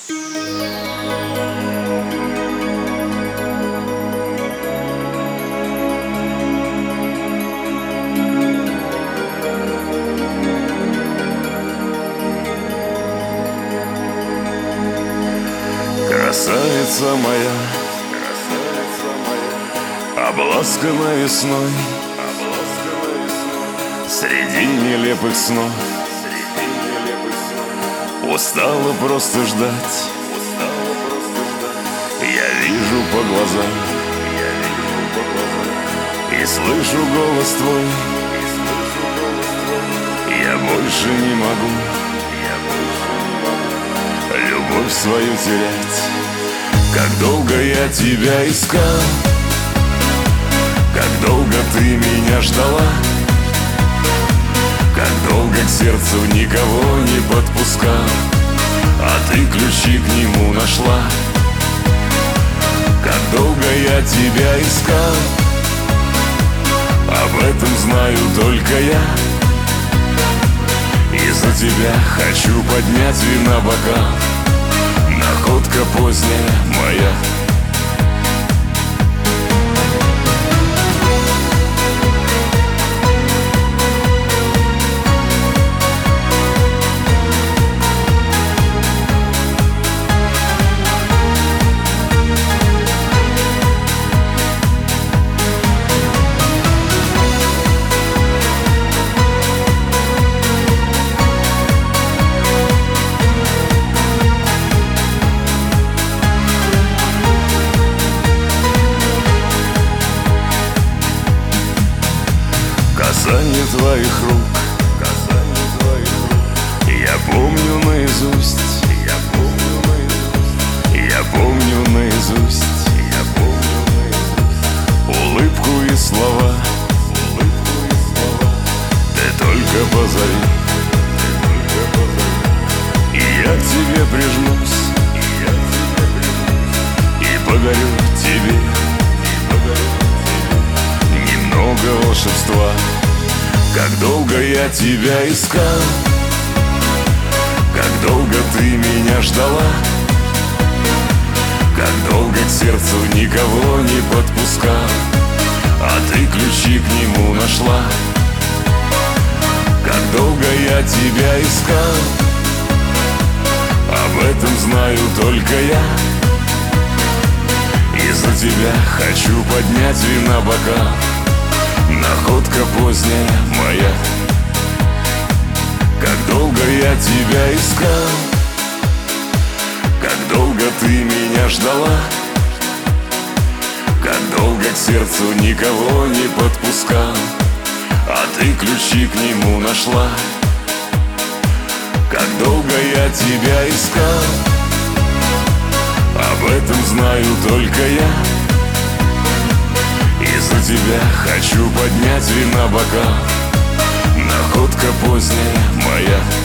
Красавица моя, обласканная весной, среди нелепых снов, устала просто ждать. Я вижу по глазам и слышу голос твой. Я больше не могу любовь свою терять. Как долго я тебя искал, как долго ты меня ждала, как долго к сердцу никого не подпускал, а ты ключи к нему нашла. Как долго я тебя искал, об этом знаю только я. И за тебя хочу поднять вина бокал. Находка поздняя моя. Касание твоих рук, я помню наизусть, я помню наизусть улыбку и слова. Ты только позови, и я к тебе прижмусь, и подарю тебе немного волшебства. Как долго я тебя искал, как долго ты меня ждала, как долго к сердцу никого не подпускал, а ты ключи к нему нашла. Как долго я тебя искал, об этом знаю только я. И за тебя хочу поднять вина бокал. Находка поздняя моя. Как долго я тебя искал, как долго ты меня ждала, как долго к сердцу никого не подпускал, а ты ключи к нему нашла. Как долго я тебя искал, об этом знаю только я. И за тебя хочу поднять вина бокал. Находка поздняя моя.